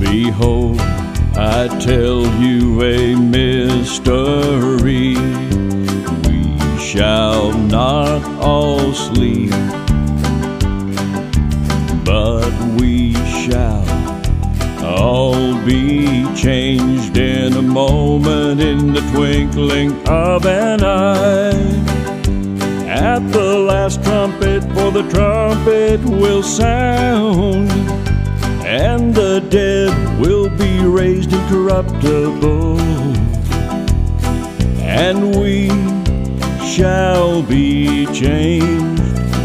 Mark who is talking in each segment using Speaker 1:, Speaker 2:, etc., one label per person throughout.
Speaker 1: Behold, I tell you a mystery. We shall not all sleep, but we shall all be changed in a moment, in the twinkling of an eye. At the last trumpet, for the trumpet will sound, and the dead will be raised incorruptible, and we shall be changed,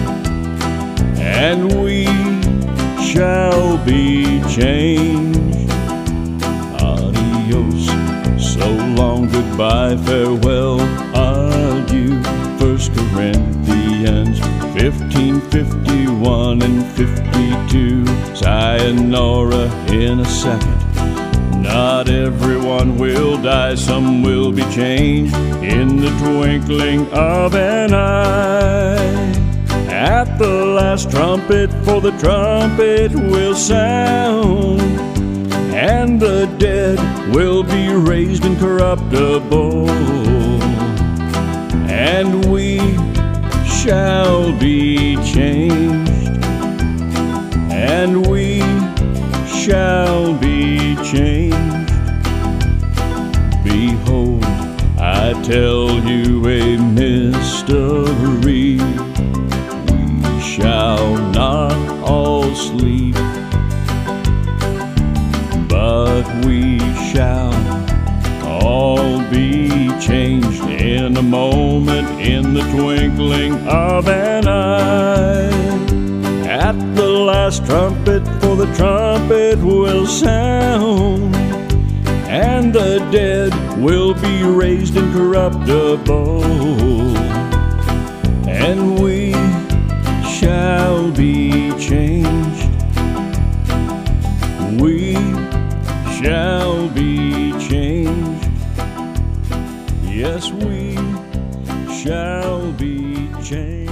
Speaker 1: and we shall be changed. Adios, so long, goodbye, farewell, adieu. 1 Corinthians 15:51 and 52. Sayonara in a second. Not everyone will die, some will be changed in the twinkling of an eye. At the last trumpet, for the trumpet will sound, and the dead will be raised incorruptible, and we shall be changed, and we shall be changed. Behold, I tell you a mystery. We shall not all sleep, but we shall all be changed in a moment, in the twinkling of an eye. At the last trumpet, for the trumpet will sound, and the dead will be raised incorruptible, and we shall be changed. We shall be changed. Yes, we shall be changed.